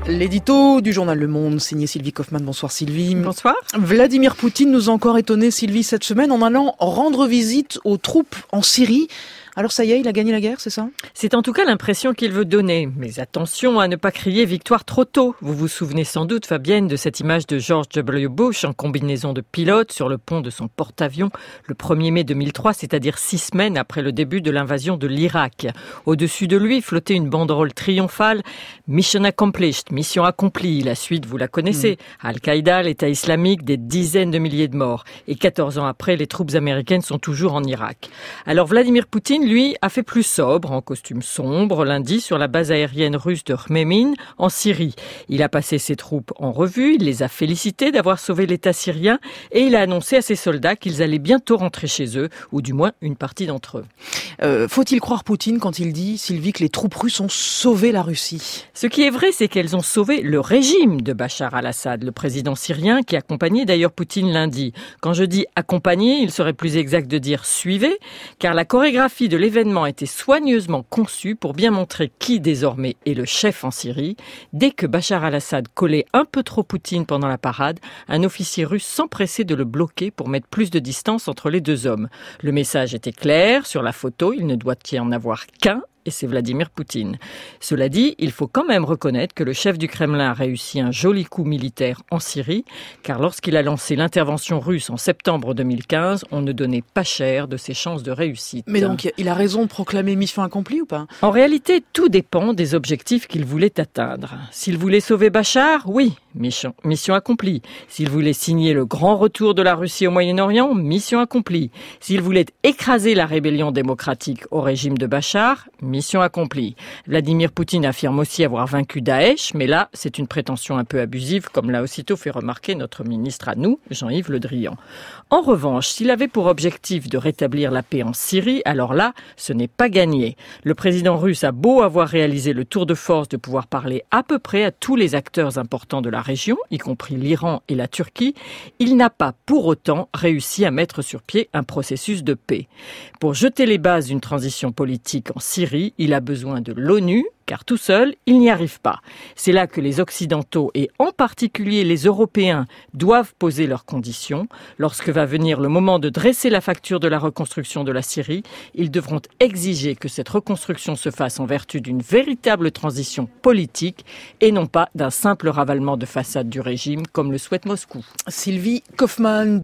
L'édito du journal Le Monde, signé Sylvie Kaufmann. Bonsoir Sylvie. Bonsoir. Vladimir Poutine nous a encore étonné, Sylvie, cette semaine en allant rendre visite aux troupes en Syrie. Alors ça y est, il a gagné la guerre, c'est ça ? C'est en tout cas l'impression qu'il veut donner. Mais attention à ne pas crier victoire trop tôt. Vous vous souvenez sans doute, Fabienne, de cette image de George W. Bush en combinaison de pilote sur le pont de son porte-avions le 1er mai 2003, c'est-à-dire 6 semaines après le début de l'invasion de l'Irak. Au-dessus de lui flottait une banderole triomphale « Mission accomplished », mission accomplie. La suite, vous la connaissez. Al-Qaïda, l'État islamique, des dizaines de milliers de morts. Et 14 ans après, les troupes américaines sont toujours en Irak. Alors Vladimir Poutine, lui, a fait plus sobre, en costume sombre, lundi, sur la base aérienne russe de Khmeimim, en Syrie. Il a passé ses troupes en revue, il les a félicitées d'avoir sauvé l'État syrien et il a annoncé à ses soldats qu'ils allaient bientôt rentrer chez eux, ou du moins une partie d'entre eux. Faut-il croire Poutine quand il dit, Sylvie, que les troupes russes ont sauvé la Russie ? Ce qui est vrai, c'est qu'elles ont sauvé le régime de Bachar al-Assad, le président syrien qui accompagnait d'ailleurs Poutine lundi. Quand je dis accompagner, il serait plus exact de dire suivez, car la chorégraphie de l'événement était soigneusement conçue pour bien montrer qui désormais est le chef en Syrie. Dès que Bachar al-Assad collait un peu trop Poutine pendant la parade, un officier russe s'empressait de le bloquer pour mettre plus de distance entre les deux hommes. Le message était clair, sur la photo, il ne doit y en avoir qu'un, et c'est Vladimir Poutine. Cela dit, il faut quand même reconnaître que le chef du Kremlin a réussi un joli coup militaire en Syrie, car lorsqu'il a lancé l'intervention russe en septembre 2015, on ne donnait pas cher de ses chances de réussite. Mais donc, il a raison de proclamer mission accomplie ou pas ? En réalité, tout dépend des objectifs qu'il voulait atteindre. S'il voulait sauver Bachar, oui, mission accomplie. S'il voulait signer le grand retour de la Russie au Moyen-Orient, mission accomplie. S'il voulait écraser la rébellion démocratique au régime de Bachar, mission accomplie. Vladimir Poutine affirme aussi avoir vaincu Daesh, mais là, c'est une prétention un peu abusive, comme l'a aussitôt fait remarquer notre ministre à nous, Jean-Yves Le Drian. En revanche, s'il avait pour objectif de rétablir la paix en Syrie, alors là, ce n'est pas gagné. Le président russe a beau avoir réalisé le tour de force de pouvoir parler à peu près à tous les acteurs importants de la région, y compris l'Iran et la Turquie, il n'a pas pour autant réussi à mettre sur pied un processus de paix. Pour jeter les bases d'une transition politique en Syrie, il a besoin de l'ONU, car tout seul, il n'y arrive pas. C'est là que les Occidentaux, et en particulier les Européens, doivent poser leurs conditions. Lorsque va venir le moment de dresser la facture de la reconstruction de la Syrie, ils devront exiger que cette reconstruction se fasse en vertu d'une véritable transition politique et non pas d'un simple ravalement de façade du régime, comme le souhaite Moscou. Sylvie Kaufmann.